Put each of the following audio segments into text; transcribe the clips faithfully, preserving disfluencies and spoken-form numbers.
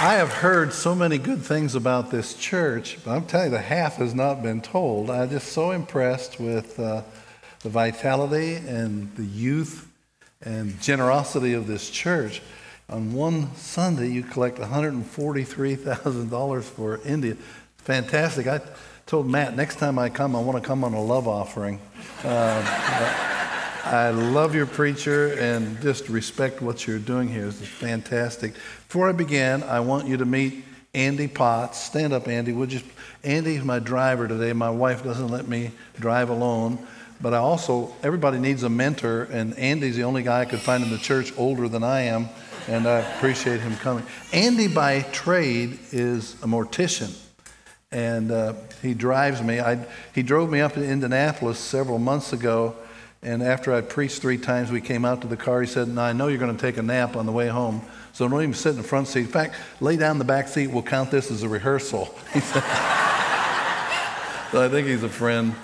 I have heard so many good things about this church, but I'm telling you, the half has not been told. I'm just so impressed with uh, the vitality and the youth and generosity of this church. On one Sunday, you collect one hundred forty-three thousand dollars for India. Fantastic. I told Matt, next time I come, I want to come on a love offering. Uh, I love your preacher and just respect what you're doing here. This is fantastic. Before I begin, I want you to meet Andy Potts. Stand up, Andy. Would you? Andy's my driver today. My wife doesn't let me drive alone. But I also, everybody needs a mentor, and Andy's the only guy I could find in the church older than I am, and I appreciate him coming. Andy, by trade, is a mortician, and uh, he drives me. I, he drove me up to Indianapolis several months ago, and after I preached three times, we came out to the car. He said, "Now, I know you're going to take a nap on the way home, so don't even sit in the front seat. In fact, lay down in the back seat. We'll count this as a rehearsal." He said, so I think he's a friend.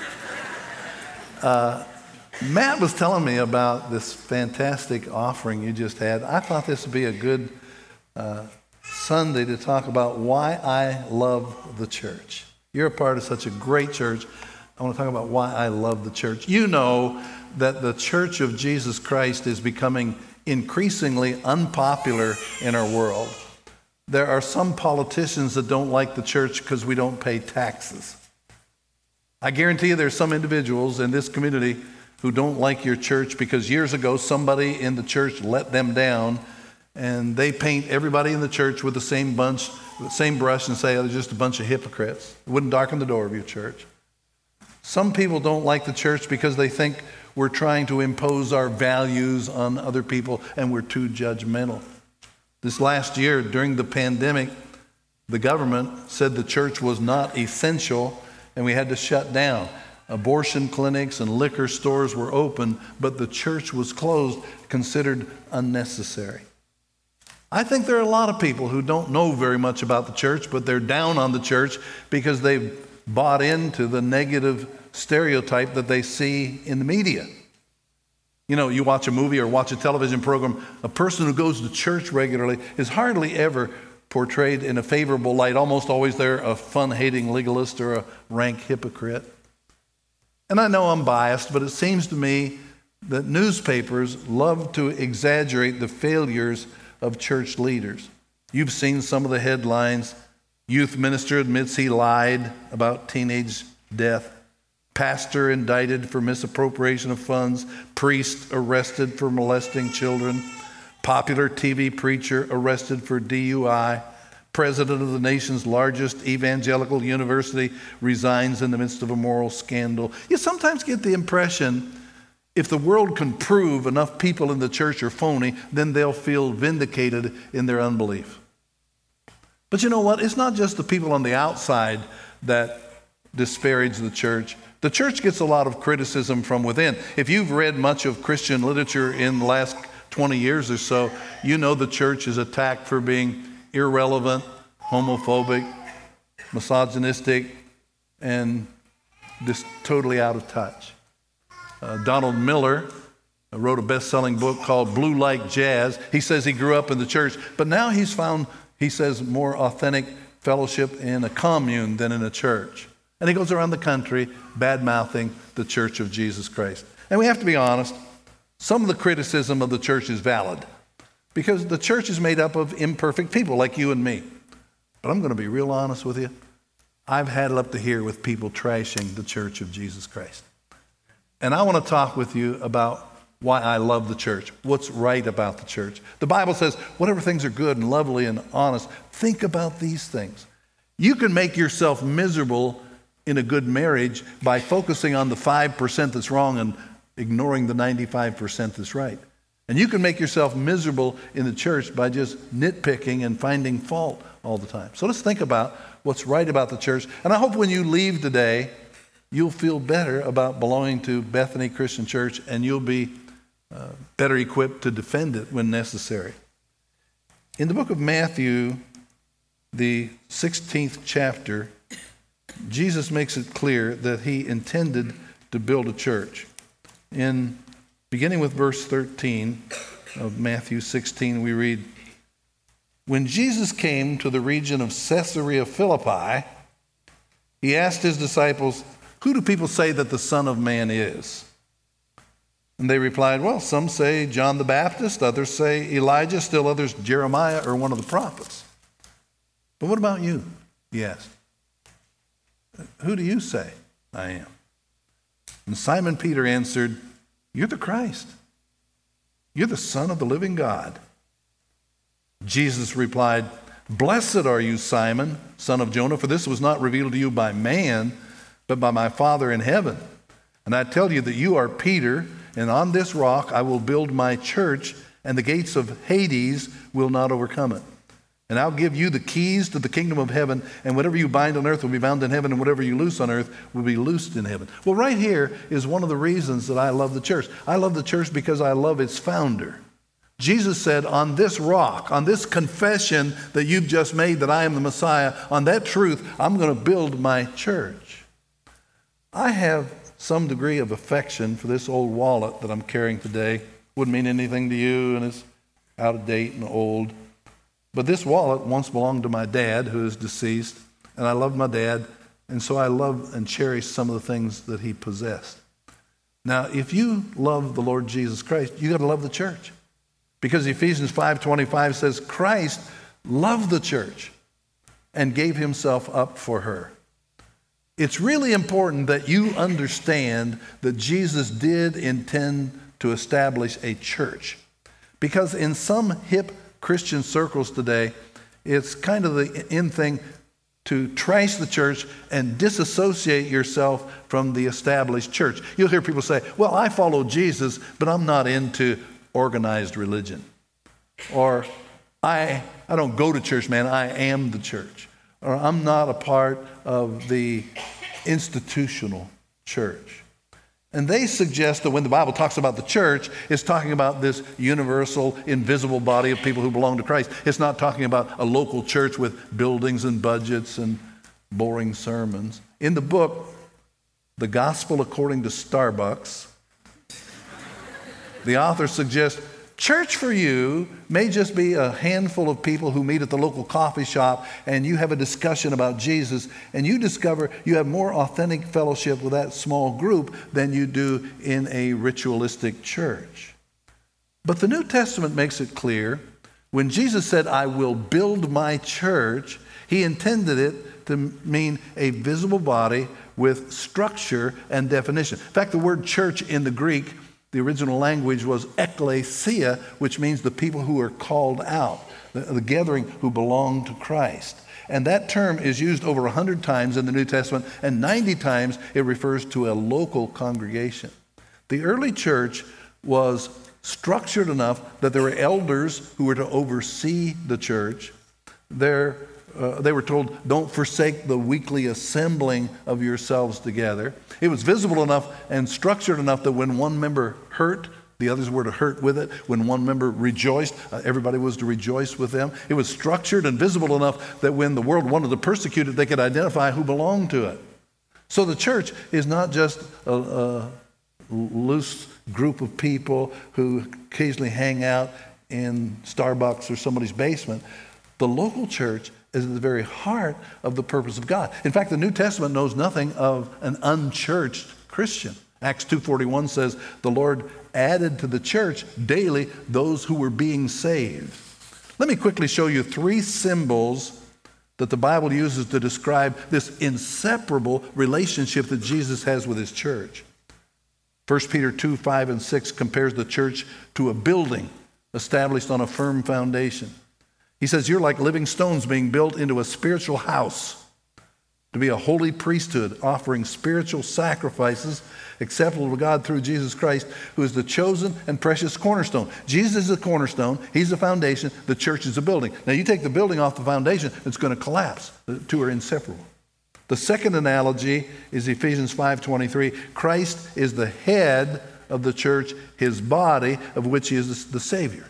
Uh, Matt was telling me about this fantastic offering you just had. I thought this would be a good uh, Sunday to talk about why I love the church. You're a part of such a great church. I want to talk about why I love the church. You know that the Church of Jesus Christ is becoming increasingly unpopular in our world. There are some politicians that don't like the church because we don't pay taxes. I guarantee you there's some individuals in this community who don't like your church because years ago somebody in the church let them down, and they paint everybody in the church with the same bunch, the same brush, and say, "Oh, they're just a bunch of hypocrites." It wouldn't darken the door of your church. Some people don't like the church because they think we're trying to impose our values on other people and we're too judgmental. This last year, during the pandemic, the government said the church was not essential and we had to shut down. Abortion clinics and liquor stores were open, but the church was closed, considered unnecessary. I think there are a lot of people who don't know very much about the church, but they're down on the church because they've bought into the negative stereotype that they see in the media. You know, you watch a movie or watch a television program, a person who goes to church regularly is hardly ever portrayed in a favorable light. Almost always they're a fun-hating legalist or a rank hypocrite. And I know I'm biased, but it seems to me that newspapers love to exaggerate the failures of church leaders. You've seen some of the headlines. Youth minister admits he lied about teenage death. Pastor indicted for misappropriation of funds. Priest arrested for molesting children. Popular T V preacher arrested for D U I. President of the nation's largest evangelical university resigns in the midst of a moral scandal. You sometimes get the impression if the world can prove enough people in the church are phony, then they'll feel vindicated in their unbelief. But you know what? It's not just the people on the outside that disparage the church. The church gets a lot of criticism from within. If you've read much of Christian literature in the last twenty years or so, you know the church is attacked for being irrelevant, homophobic, misogynistic, and just totally out of touch. Uh, Donald Miller wrote a best-selling book called Blue Like Jazz. He says he grew up in the church, but now he's found, he says, more authentic fellowship in a commune than in a church. And he goes around the country bad-mouthing the Church of Jesus Christ. And we have to be honest, some of the criticism of the church is valid because the church is made up of imperfect people like you and me. But I'm going to be real honest with you. I've had it up to here with people trashing the Church of Jesus Christ. And I want to talk with you about why I love the church, what's right about the church. The Bible says, whatever things are good and lovely and honest, think about these things. You can make yourself miserable in a good marriage by focusing on the five percent that's wrong and ignoring the ninety-five percent that's right. And you can make yourself miserable in the church by just nitpicking and finding fault all the time. So let's think about what's right about the church. And I hope when you leave today, you'll feel better about belonging to Bethany Christian Church, and you'll be uh, better equipped to defend it when necessary. In the book of Matthew, the sixteenth chapter, Jesus makes it clear that he intended to build a church. In beginning with verse thirteen of Matthew sixteen, we read, When Jesus came to the region of Caesarea Philippi, he asked his disciples, "Who do people say that the Son of Man is?" And they replied, "Well, some say John the Baptist, others say Elijah, still others Jeremiah or one of the prophets." "But what about you?" he asked. "Who do you say I am?" And Simon Peter answered, "You're the Christ. You're the Son of the living God." Jesus replied, "Blessed are you, Simon, son of Jonah, for this was not revealed to you by man, but by my Father in heaven. And I tell you that you are Peter, and on this rock I will build my church, and the gates of Hades will not overcome it. And I'll give you the keys to the kingdom of heaven, and whatever you bind on earth will be bound in heaven, and whatever you loose on earth will be loosed in heaven." Well, right here is one of the reasons that I love the church. I love the church because I love its founder. Jesus said, on this rock, on this confession that you've just made that I am the Messiah, on that truth, I'm going to build my church. I have some degree of affection for this old wallet that I'm carrying today. Wouldn't mean anything to you, and it's out of date and old. But this wallet once belonged to my dad, who is deceased, and I loved my dad, and so I love and cherish some of the things that he possessed. Now, if you love the Lord Jesus Christ, you got to love the church. Because Ephesians five twenty-five says, Christ loved the church and gave himself up for her. It's really important that you understand that Jesus did intend to establish a church. Because in some hip Christian circles today, it's kind of the in thing to trash the church and disassociate yourself from the established church. You'll hear people say, "Well, I follow Jesus, but I'm not into organized religion." Or, I, I don't go to church, man, I am the church. Or, I'm not a part of the institutional church. And they suggest that when the Bible talks about the church, it's talking about this universal, invisible body of people who belong to Christ. It's not talking about a local church with buildings and budgets and boring sermons. In the book, The Gospel According to Starbucks, the author suggests church for you may just be a handful of people who meet at the local coffee shop and you have a discussion about Jesus, and you discover you have more authentic fellowship with that small group than you do in a ritualistic church. But the New Testament makes it clear, when Jesus said, "I will build my church," he intended it to mean a visible body with structure and definition. In fact, the word church in the Greek, the original language, was ekklesia, which means the people who are called out, the, the gathering who belong to Christ. And that term is used over one hundred times in the New Testament, and ninety times it refers to a local congregation. The early church was structured enough that there were elders who were to oversee the church. There Uh, they were told, don't forsake the weekly assembling of yourselves together. It was visible enough and structured enough that when one member hurt, the others were to hurt with it. When one member rejoiced, uh, everybody was to rejoice with them. It was structured and visible enough that when the world wanted to persecute it, they could identify who belonged to it. So the church is not just a, a loose group of people who occasionally hang out in Starbucks or somebody's basement. The local church is at the very heart of the purpose of God. In fact, the New Testament knows nothing of an unchurched Christian. Acts two forty-one says, the Lord added to the church daily those who were being saved. Let me quickly show you three symbols that the Bible uses to describe this inseparable relationship that Jesus has with his church. First Peter two, five, and six compares the church to a building established on a firm foundation. He says, you're like living stones being built into a spiritual house to be a holy priesthood, offering spiritual sacrifices acceptable to God through Jesus Christ, who is the chosen and precious cornerstone. Jesus is the cornerstone. He's the foundation. The church is the building. Now, you take the building off the foundation, it's going to collapse. The two are inseparable. The second analogy is Ephesians five twenty-three. Christ is the head of the church, his body, of which he is the Savior.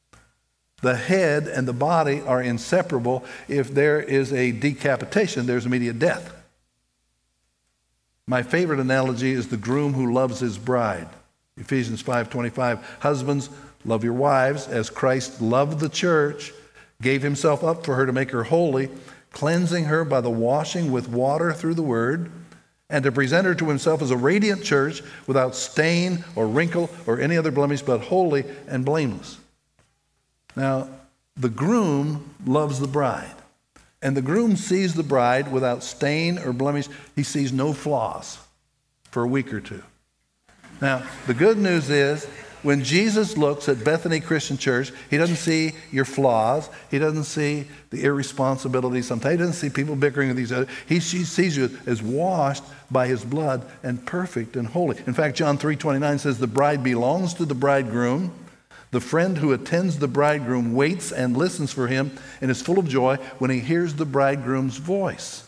The head and the body are inseparable. If there is a decapitation, there's immediate death. My favorite analogy is the groom who loves his bride. Ephesians five twenty-five. Husbands, love your wives as Christ loved the church gave himself up for her to make her holy, cleansing her by the washing with water through the word, and to present her to himself as a radiant church without stain or wrinkle or any other blemish, but holy and blameless. Now, the groom loves the bride, and the groom sees the bride without stain or blemish. He sees no flaws for a week or two. Now, the good news is, when Jesus looks at Bethany Christian Church, he doesn't see your flaws. He doesn't see the irresponsibility sometimes. He doesn't see people bickering with each other. He sees you as washed by his blood and perfect and holy. In fact, John three twenty-nine says, the bride belongs to the bridegroom. The friend who attends the bridegroom waits and listens for him and is full of joy when he hears the bridegroom's voice.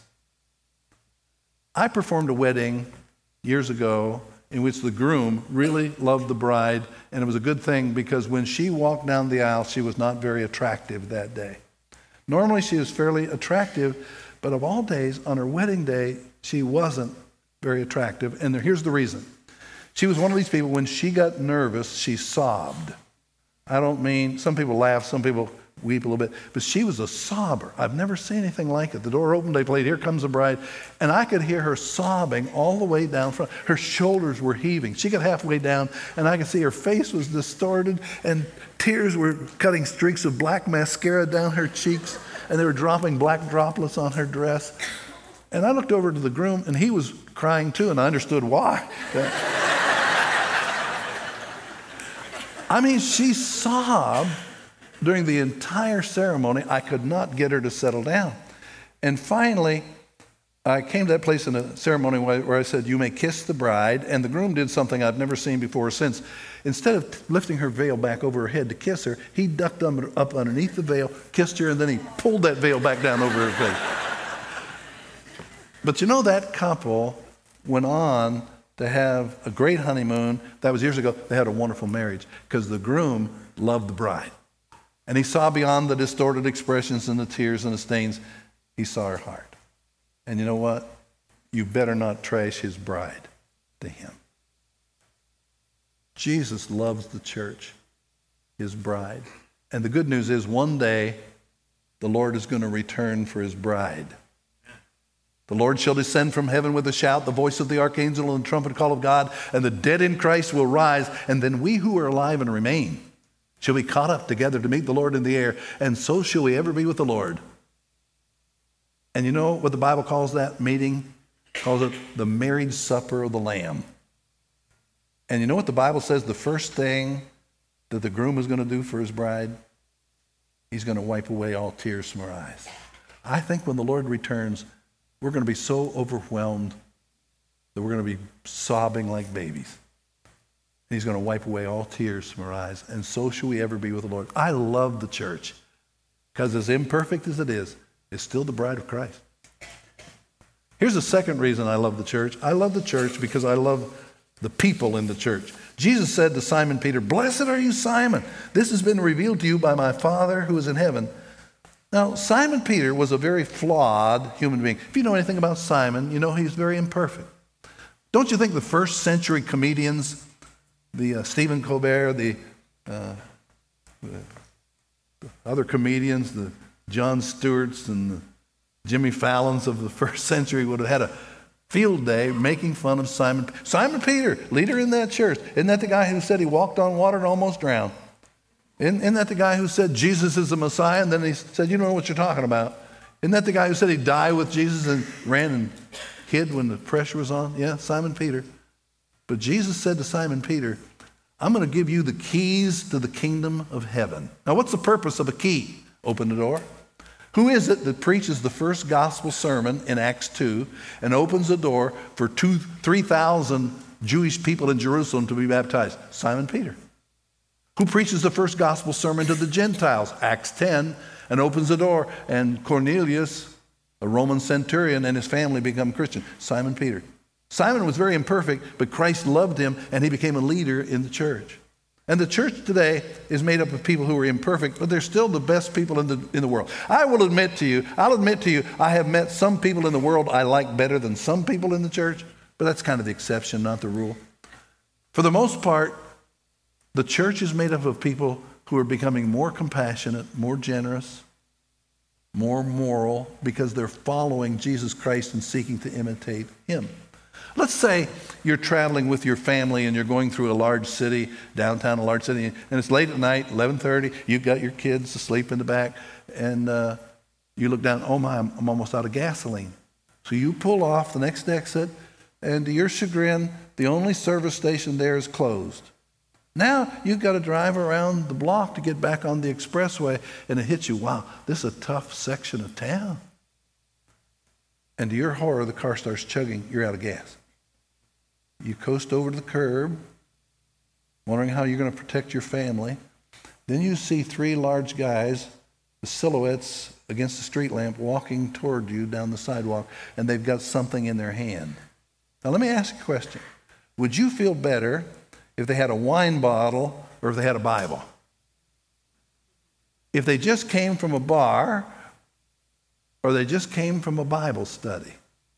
I performed a wedding years ago in which the groom really loved the bride, and it was a good thing because when she walked down the aisle, she was not very attractive that day. Normally she was fairly attractive, but of all days, on her wedding day, she wasn't very attractive, and here's the reason. She was one of these people, when she got nervous, she sobbed. I don't mean, some people laugh, some people weep a little bit, but she was a sobber. I've never seen anything like it. The door opened, they played Here Comes the Bride, and I could hear her sobbing all the way down front. Her shoulders were heaving. She got halfway down, and I could see her face was distorted, and tears were cutting streaks of black mascara down her cheeks, and they were dropping black droplets on her dress. And I looked over to the groom, and he was crying too, and I understood why. I mean, she sobbed during the entire ceremony. I could not get her to settle down. And finally, I came to that place in a ceremony where I said, you may kiss the bride. And the groom did something I've never seen before or since. Instead of lifting her veil back over her head to kiss her, he ducked up underneath the veil, kissed her, and then he pulled that veil back down over her face. But you know, that couple went on to have a great honeymoon. That was years ago. They had a wonderful marriage because the groom loved the bride. And he saw beyond the distorted expressions and the tears and the stains. He saw her heart. And you know what? You better not trash his bride to him. Jesus loves the church, his bride. And the good news is, one day the Lord is going to return for his bride. The Lord shall descend from heaven with a shout, the voice of the archangel and the trumpet call of God, and the dead in Christ will rise, and then we who are alive and remain shall be caught up together to meet the Lord in the air, and so shall we ever be with the Lord. And you know what the Bible calls that meeting? It calls it the marriage supper of the Lamb. And you know what the Bible says the first thing that the groom is going to do for his bride? He's going to wipe away all tears from her eyes. I think when the Lord returns, we're going to be so overwhelmed that we're going to be sobbing like babies. He's going to wipe away all tears from our eyes, and so shall we ever be with the Lord. I love the church because as imperfect as it is, it's still the bride of Christ. Here's the second reason I love the church. I love the church because I love the people in the church. Jesus said to Simon Peter, "Blessed are you, Simon. This has been revealed to you by my Father who is in heaven." Now, Simon Peter was a very flawed human being. If you know anything about Simon, you know he's very imperfect. Don't you think the first century comedians, the uh, Stephen Colbert, the, uh, the other comedians, the Jon Stewarts and the Jimmy Fallons of the first century would have had a field day making fun of Simon. Simon Peter, leader in that church. Isn't that the guy who said he walked on water and almost drowned? Isn't, isn't that the guy who said Jesus is the Messiah? And then he said, you don't know what you're talking about. Isn't that the guy who said he'd die with Jesus and ran and hid when the pressure was on? Yeah, Simon Peter. But Jesus said to Simon Peter, I'm going to give you the keys to the kingdom of heaven. Now, what's the purpose of a key? Open the door. Who is it that preaches the first gospel sermon in Acts two and opens the door for two, three thousand Jewish people in Jerusalem to be baptized? Simon Peter. Who preaches the first gospel sermon to the Gentiles? Acts ten, and opens the door, and Cornelius, a Roman centurion, and his family become Christian. Simon Peter. Simon was very imperfect, but Christ loved him, and he became a leader in the church. And the church today is made up of people who are imperfect, but they're still the best people in the in the world. I will admit to you, I'll admit to you, I have met some people in the world I like better than some people in the church, but that's kind of the exception, not the rule. For the most part, the church is made up of people who are becoming more compassionate, more generous, more moral, because they're following Jesus Christ and seeking to imitate him. Let's say you're traveling with your family and you're going through a large city, downtown a large city, and it's late at night, eleven thirty, you've got your kids asleep in the back, and uh, you look down, oh my, I'm, I'm almost out of gasoline. So you pull off the next exit, and to your chagrin, the only service station there is closed. Now you've got to drive around the block to get back on the expressway, and it hits you, wow, this is a tough section of town. And to your horror, the car starts chugging, you're out of gas. You coast over to the curb, wondering how you're going to protect your family. Then you see three large guys, the silhouettes against the street lamp, walking toward you down the sidewalk, and they've got something in their hand. Now let me ask you a question. Would you feel better if they had a wine bottle or if they had a Bible? If they just came from a bar or they just came from a Bible study?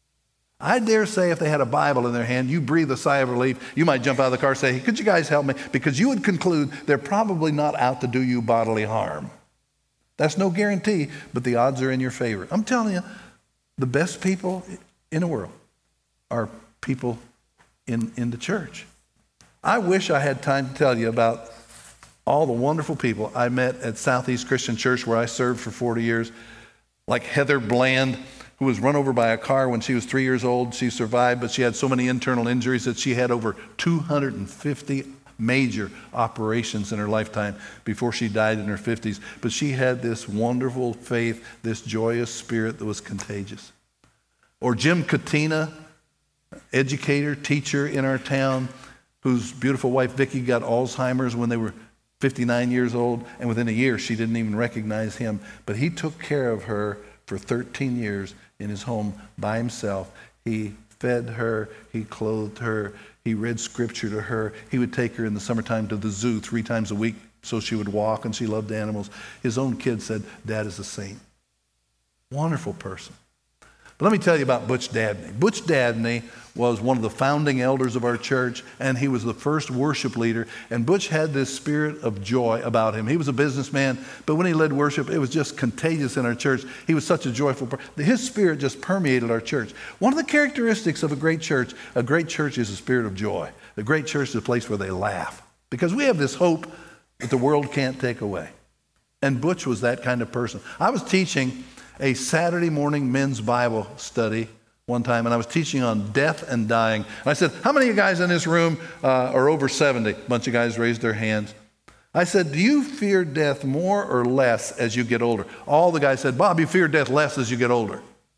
I dare say if they had a Bible in their hand, you breathe a sigh of relief. You might jump out of the car and say, hey, could you guys help me? Because you would conclude they're probably not out to do you bodily harm. That's no guarantee, but the odds are in your favor. I'm telling you, the best people in the world are people in, in the church. I wish I had time to tell you about all the wonderful people I met at Southeast Christian Church, where I served for forty years, like Heather Bland, who was run over by a car when she was three years old. She survived, but she had so many internal injuries that she had over two hundred fifty major operations in her lifetime before she died in her fifties. But she had this wonderful faith, this joyous spirit that was contagious. Or Jim Katina, educator, teacher in our town, whose beautiful wife Vicki got Alzheimer's when they were fifty-nine years old, and within a year she didn't even recognize him. But he took care of her for thirteen years in his home by himself. He fed her, he clothed her, he read scripture to her. He would take her in the summertime to the zoo three times a week so she would walk, and she loved animals. His own kids said, Dad is a saint. Wonderful person. But let me tell you about Butch Dabney. Butch Dabney was one of the founding elders of our church, and he was the first worship leader. And Butch had this spirit of joy about him. He was a businessman, but when he led worship, it was just contagious in our church. He was such a joyful person. His spirit just permeated our church. One of the characteristics of a great church, a great church is a spirit of joy. A great church is a place where they laugh, because we have this hope that the world can't take away. And Butch was that kind of person. I was teaching a Saturday morning men's Bible study one time, and I was teaching on death and dying. And I said, how many of you guys in this room uh, are over seventy? A bunch of guys raised their hands. I said, do you fear death more or less as you get older? All the guys said, Bob, you fear death less as you get older.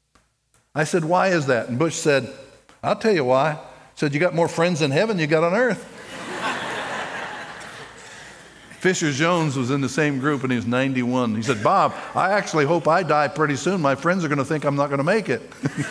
I said, why is that? And Butch said, I'll tell you why. He said, you got more friends in heaven than you got on earth. Fisher Jones was in the same group, and he was ninety-one. He said, Bob, I actually hope I die pretty soon. My friends are going to think I'm not going to make it.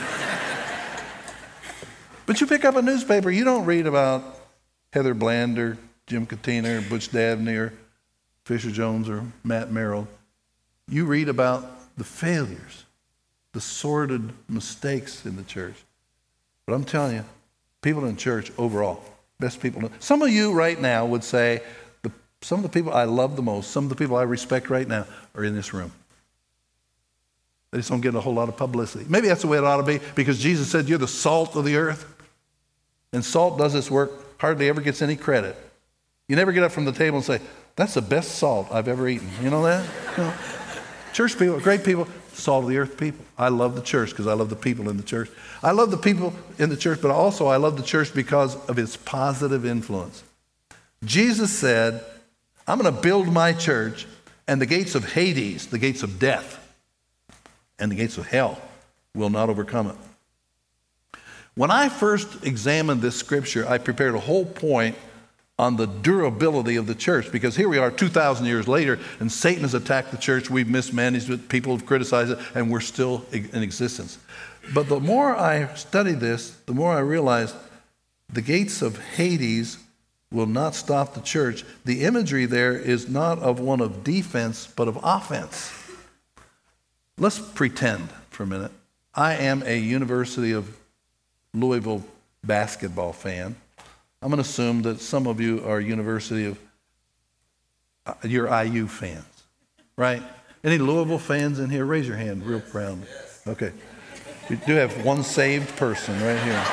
But you pick up a newspaper, you don't read about Heather Bland or Jim Katina or Butch Dabney or Fisher Jones or Matt Merrill. You read about the failures, the sordid mistakes in the church. But I'm telling you, people in church overall, best people. Some of you right now would say, some of the people I love the most, some of the people I respect right now are in this room. They just don't get a whole lot of publicity. Maybe that's the way it ought to be, because Jesus said you're the salt of the earth. And salt does its work, hardly ever gets any credit. You never get up from the table and say, that's the best salt I've ever eaten. You know that? You know? Church people, great people, salt of the earth people. I love the church because I love the people in the church. I love the people in the church, but also I love the church because of its positive influence. Jesus said, I'm going to build my church, and the gates of Hades, the gates of death, and the gates of hell will not overcome it. When I first examined this scripture, I prepared a whole point on the durability of the church, because here we are two thousand years later, and Satan has attacked the church. We've mismanaged it. People have criticized it, and we're still in existence. But the more I studied this, the more I realized the gates of Hades will not stop the church. The imagery there is not of one of defense, but of offense. Let's pretend for a minute. I am a University of Louisville basketball fan. I'm going to assume that some of you are University of, uh, you're I U fans, right? Any Louisville fans in here? Raise your hand real proud. Okay. We do have one saved person right here.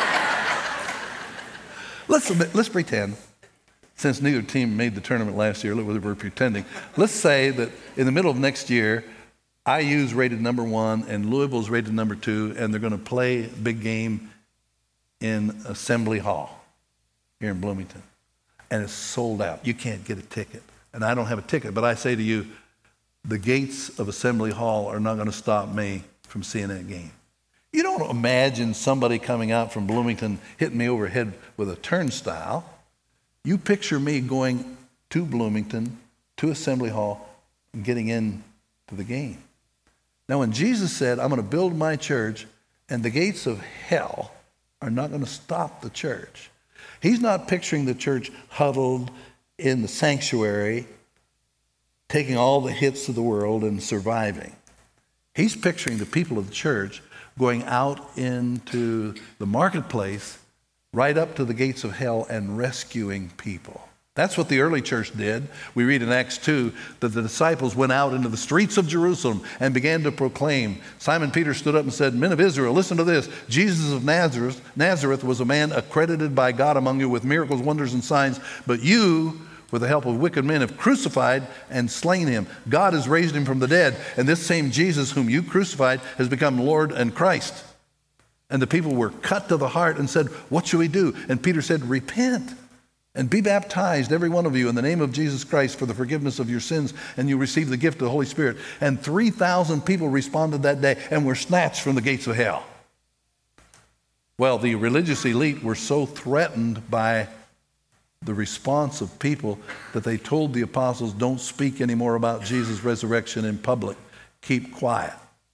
Let's, let's pretend, since neither team made the tournament last year, we're pretending. Let's say that in the middle of next year, I U's rated number one and Louisville's rated number two, and they're going to play a big game in Assembly Hall here in Bloomington. And it's sold out. You can't get a ticket. And I don't have a ticket, but I say to you, the gates of Assembly Hall are not going to stop me from seeing that game. You don't imagine somebody coming out from Bloomington hitting me over the head with a turnstile. You picture me going to Bloomington, to Assembly Hall, and getting into the game. Now, when Jesus said, I'm going to build my church, and the gates of hell are not going to stop the church, he's not picturing the church huddled in the sanctuary, taking all the hits of the world and surviving. He's picturing the people of the church going out into the marketplace, right up to the gates of hell and rescuing people. That's what the early church did. We read in Acts two that the disciples went out into the streets of Jerusalem and began to proclaim. Simon Peter stood up and said, Men of Israel, listen to this. Jesus of Nazareth, Nazareth was a man accredited by God among you with miracles, wonders, and signs, but you, with the help of wicked men, have crucified and slain him. God has raised him from the dead, and this same Jesus whom you crucified has become Lord and Christ. And the people were cut to the heart and said, What shall we do? And Peter said, Repent and be baptized, every one of you, in the name of Jesus Christ for the forgiveness of your sins, and you receive the gift of the Holy Spirit. And three thousand people responded that day and were snatched from the gates of hell. Well, the religious elite were so threatened by the response of people that they told the apostles, don't speak anymore about Jesus' resurrection in public. Keep quiet,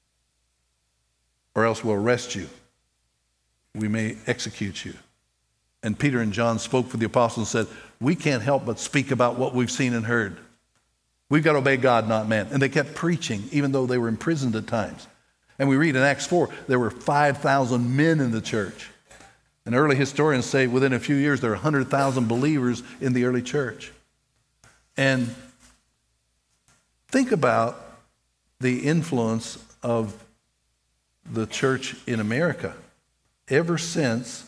or else we'll arrest you. We may execute you. And Peter and John spoke for the apostles and said, we can't help but speak about what we've seen and heard. We've got to obey God, not man. And they kept preaching, even though they were imprisoned at times. And we read in Acts four, there were five thousand men in the church. And early historians say within a few years, there are one hundred thousand believers in the early church. And think about the influence of the church in America. Ever since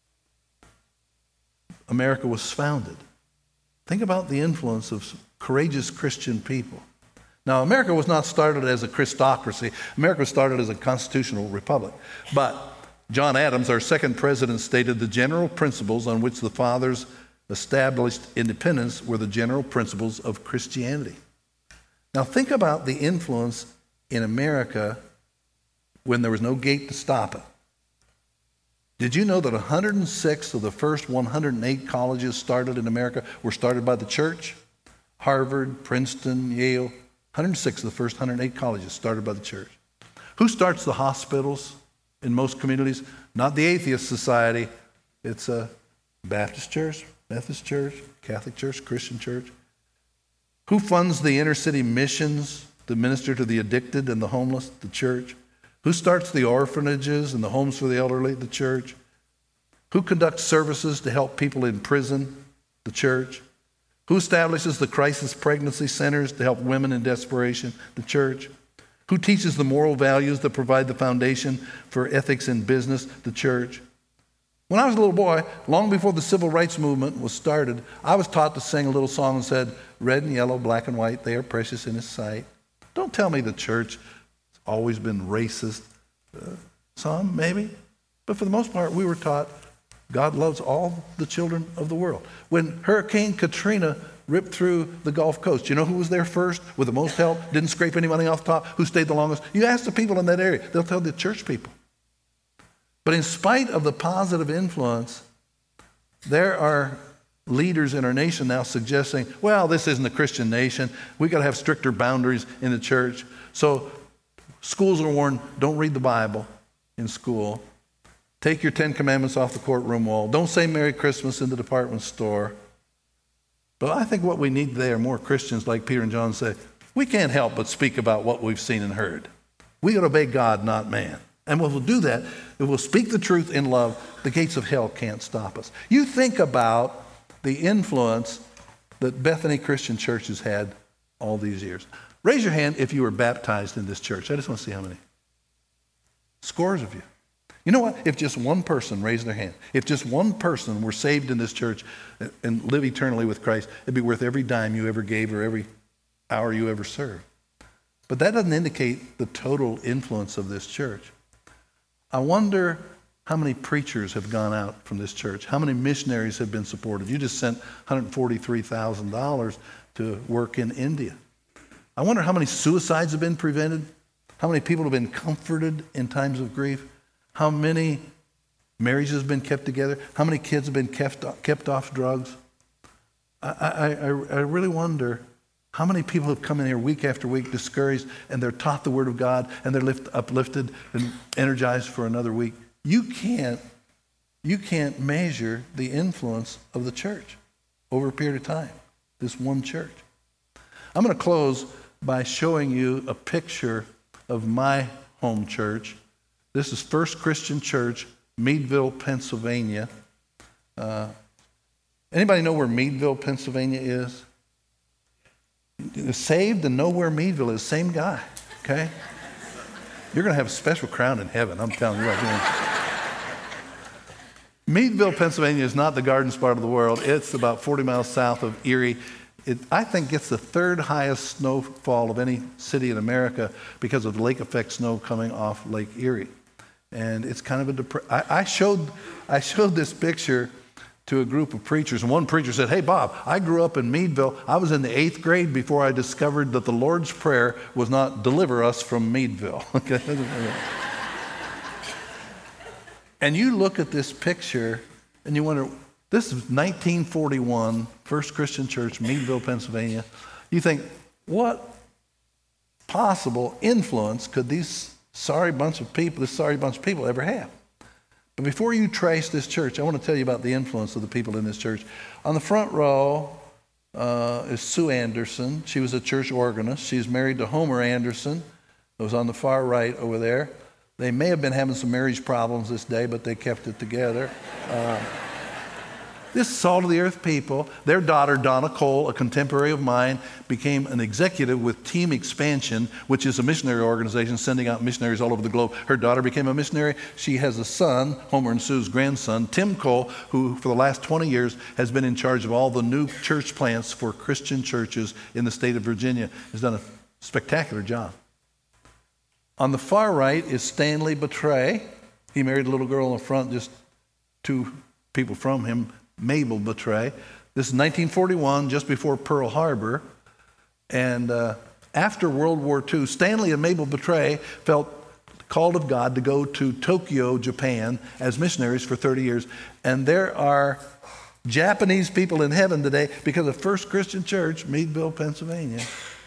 America was founded, think about the influence of courageous Christian people. Now, America was not started as a Christocracy. America was started as a constitutional republic. But John Adams, our second president, stated the general principles on which the fathers established independence were the general principles of Christianity. Now, think about the influence in America when there was no gate to stop it. Did you know that one hundred six of the first one hundred eight colleges started in America were started by the church? Harvard, Princeton, Yale. one hundred six of the first one hundred eight colleges started by the church. Who starts the hospitals in most communities? Not the Atheist Society. It's a Baptist church, Methodist church, Catholic church, Christian church. Who funds the inner city missions to minister to the addicted and the homeless? The church. Who starts the orphanages and the homes for the elderly? The church. Who conducts services to help people in prison? The church. Who establishes the crisis pregnancy centers to help women in desperation? The church. Who teaches the moral values that provide the foundation for ethics in business? The church. When I was a little boy, long before the civil rights movement was started, I was taught to sing a little song that said, red and yellow, black and white, they are precious in his sight. Don't tell me the church always been racist. Uh, some, maybe. But for the most part, we were taught God loves all the children of the world. When Hurricane Katrina ripped through the Gulf Coast, you know who was there first with the most help, didn't scrape anybody off the top, who stayed the longest? You ask the people in that area, they'll tell the church people. But in spite of the positive influence, there are leaders in our nation now suggesting, well, this isn't a Christian nation. We've got to have stricter boundaries in the church. So schools are warned, don't read the Bible in school. Take your Ten Commandments off the courtroom wall. Don't say Merry Christmas in the department store. But I think what we need today are more Christians like Peter and John say, we can't help but speak about what we've seen and heard. We got to obey God, not man. And when we'll do that, if we'll speak the truth in love, the gates of hell can't stop us. You think about the influence that Bethany Christian Church has had all these years. Raise your hand if you were baptized in this church. I just want to see how many. Scores of you. You know what? If just one person raised their hand, if just one person were saved in this church and live eternally with Christ, it'd be worth every dime you ever gave or every hour you ever served. But that doesn't indicate the total influence of this church. I wonder how many preachers have gone out from this church, how many missionaries have been supported. You just sent one hundred forty-three thousand dollars to work in India. I wonder how many suicides have been prevented, how many people have been comforted in times of grief, how many marriages have been kept together, how many kids have been kept, kept off drugs. I, I, I I really wonder how many people have come in here week after week discouraged, and they're taught the Word of God, and they're lift, uplifted and energized for another week. You can't, you can't measure the influence of the church over a period of time, this one church. I'm going to close by showing you a picture of my home church. This is First Christian Church, Meadville, Pennsylvania. Uh, anybody know where Meadville, Pennsylvania is? Saved and know where Meadville is, same guy, okay? You're going to have a special crown in heaven, I'm telling you right now. Meadville, Pennsylvania is not the garden spot of the world. It's about forty miles south of Erie. It, I think, gets the third highest snowfall of any city in America because of the lake effect snow coming off Lake Erie. And it's kind of a depre- I, I showed I showed this picture to a group of preachers, and one preacher said, "Hey, Bob, I grew up in Meadville. I was in the eighth grade before I discovered that the Lord's Prayer was not 'deliver us from Meadville.'" Okay. And you look at this picture, and you wonder, this is nineteen forty-one, First Christian Church, Meadville, Pennsylvania. You think, what possible influence could these sorry bunch of people, this sorry bunch of people ever have? But before you trace this church, I want to tell you about the influence of the people in this church. On the front row uh, is Sue Anderson. She was a church organist. She's married to Homer Anderson, who was on the far right over there. They may have been having some marriage problems this day, but they kept it together. Uh, This salt of the earth people, their daughter, Donna Cole, a contemporary of mine, became an executive with Team Expansion, which is a missionary organization sending out missionaries all over the globe. Her daughter became a missionary. She has a son, Homer and Sue's grandson, Tim Cole, who for the last twenty years has been in charge of all the new church plants for Christian churches in the state of Virginia. He's done a spectacular job. On the far right is Stanley Betray. He married a little girl in the front, just two people from him. Mabel Betray. This is nineteen forty-one, just before Pearl Harbor. And uh, after World War Two, Stanley and Mabel Betray felt called of God to go to Tokyo, Japan, as missionaries for thirty years. And there are Japanese people in heaven today because of First Christian Church, Meadville, Pennsylvania.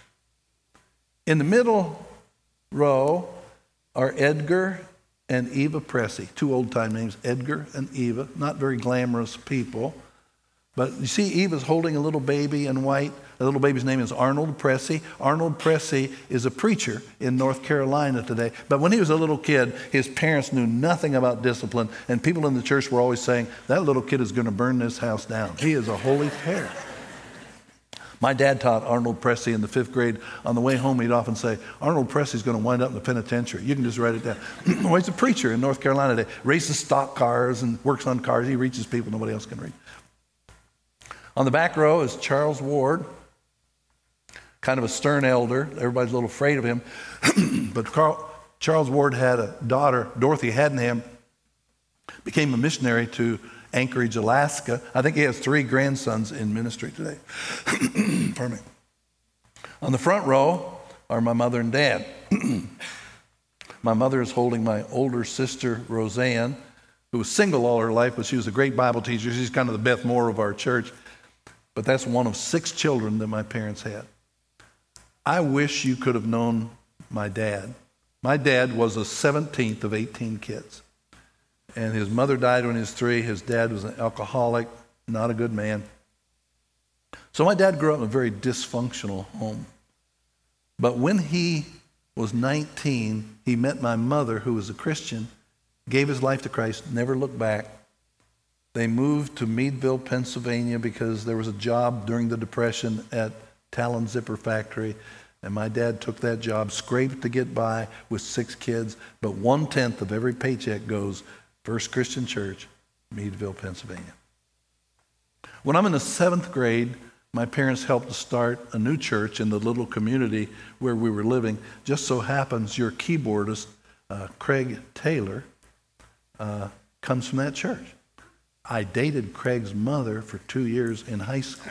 In the middle row are Edgar and Eva Pressey, two old-time names, Edgar and Eva, not very glamorous people. But you see Eva's holding a little baby in white. The little baby's name is Arnold Pressey. Arnold Pressey is a preacher in North Carolina today. But when he was a little kid, his parents knew nothing about discipline, and people in the church were always saying, that little kid is going to burn this house down. He is a holy pair. My dad taught Arnold Pressey in the fifth grade. On the way home, he'd often say, Arnold Pressey's going to wind up in the penitentiary. You can just write it down. Well, he's a preacher in North Carolina today. Races stock cars and works on cars. He reaches people nobody else can reach. On the back row is Charles Ward, kind of a stern elder. Everybody's a little afraid of him. But Carl, Charles Ward had a daughter, Dorothy Haddenham, became a missionary to Anchorage, Alaska. I think he has three grandsons in ministry today. Pardon me. On the front row are my mother and dad. My mother is holding my older sister, Roseanne, who was single all her life, but she was a great Bible teacher. She's kind of the Beth Moore of our church. But that's one of six children that my parents had. I wish you could have known my dad. My dad was the seventeenth of eighteen kids. And his mother died when he was three. His dad was an alcoholic, not a good man. So my dad grew up in a very dysfunctional home. But when he was nineteen, he met my mother, who was a Christian, gave his life to Christ, never looked back. They moved to Meadville, Pennsylvania, because there was a job during the Depression at Talon Zipper Factory. And my dad took that job, scraped to get by with six kids, but one-tenth of every paycheck goes First Christian Church, Meadville, Pennsylvania. When I'm in the seventh grade, my parents helped to start a new church in the little community where we were living. Just so happens your keyboardist, uh, Craig Taylor, uh, comes from that church. I dated Craig's mother for two years in high school.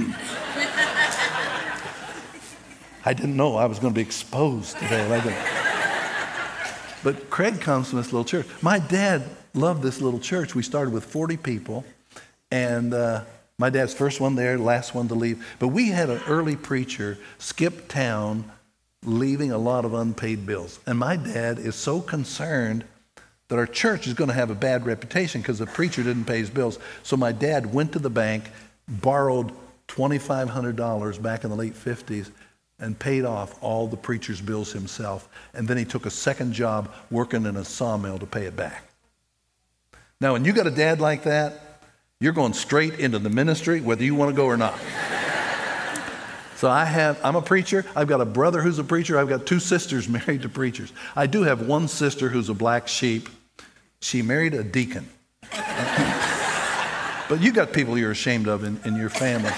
I didn't know I was going to be exposed today. Like that. But Craig comes from this little church. My dad loved this little church. We started with forty people, and uh, my dad's first one there, last one to leave. But we had an early preacher skip town, leaving a lot of unpaid bills. And my dad is so concerned that our church is going to have a bad reputation because the preacher didn't pay his bills. So my dad went to the bank, borrowed twenty-five hundred dollars back in the late fifties, and paid off all the preacher's bills himself. And then he took a second job working in a sawmill to pay it back. Now, when you got a dad like that, you're going straight into the ministry, whether you want to go or not. So I have, I'm a preacher. I've got a brother who's a preacher. I've got two sisters married to preachers. I do have one sister who's a black sheep. She married a deacon. But you got people you're ashamed of in, in your family.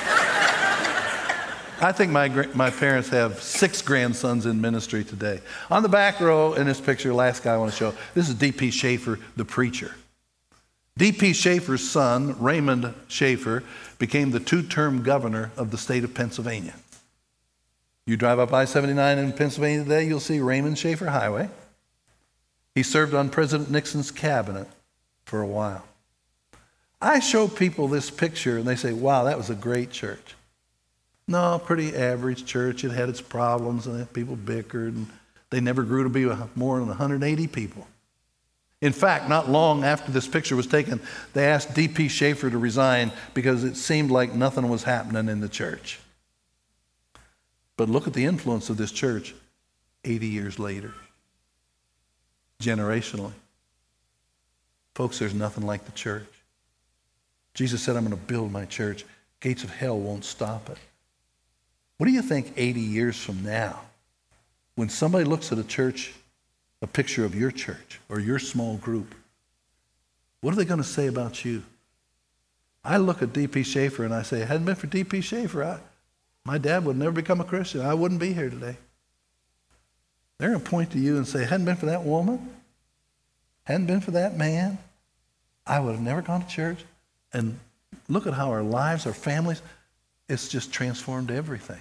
I think my my parents have six grandsons in ministry today. On the back row in this picture, last guy I want to show, this is D P Schaefer, the preacher. D P Schaefer's son, Raymond Schaefer, became the two-term governor of the state of Pennsylvania. You drive up I seventy-nine in Pennsylvania today, you'll see Raymond Schaefer Highway. He served on President Nixon's cabinet for a while. I show people this picture and they say, wow, that was a great church. No, pretty average church. It had its problems and people bickered and they never grew to be more than one hundred eighty people. In fact, not long after this picture was taken, they asked D P Schaefer to resign because it seemed like nothing was happening in the church. But look at the influence of this church eighty years later, generationally. Folks, there's nothing like the church. Jesus said, I'm going to build my church. Gates of hell won't stop it. What do you think eighty years from now, when somebody looks at a church, a picture of your church or your small group, what are they going to say about you? I look at D P Schaefer and I say, hadn't been for D P Schaefer, I, my dad would never become a Christian. I wouldn't be here today. They're going to point to you and say, hadn't been for that woman, hadn't been for that man, I would have never gone to church. And look at how our lives, our families, it's just transformed everything.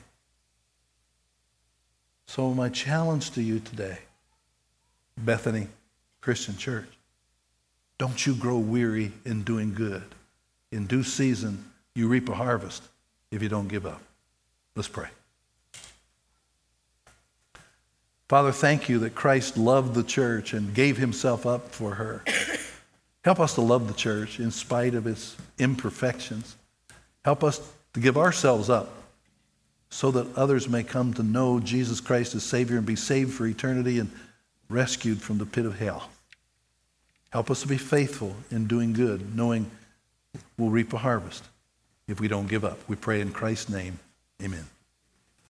So my challenge to you today, Bethany Christian Church, don't you grow weary in doing good. In due season, you reap a harvest if you don't give up. Let's pray. Father, thank you that Christ loved the church and gave himself up for her. Help us to love the church in spite of its imperfections. Help us to give ourselves up so that others may come to know Jesus Christ as Savior and be saved for eternity and rescued from the pit of hell. Help us to be faithful in doing good, knowing we'll reap a harvest if we don't give up. We pray in Christ's name. Amen.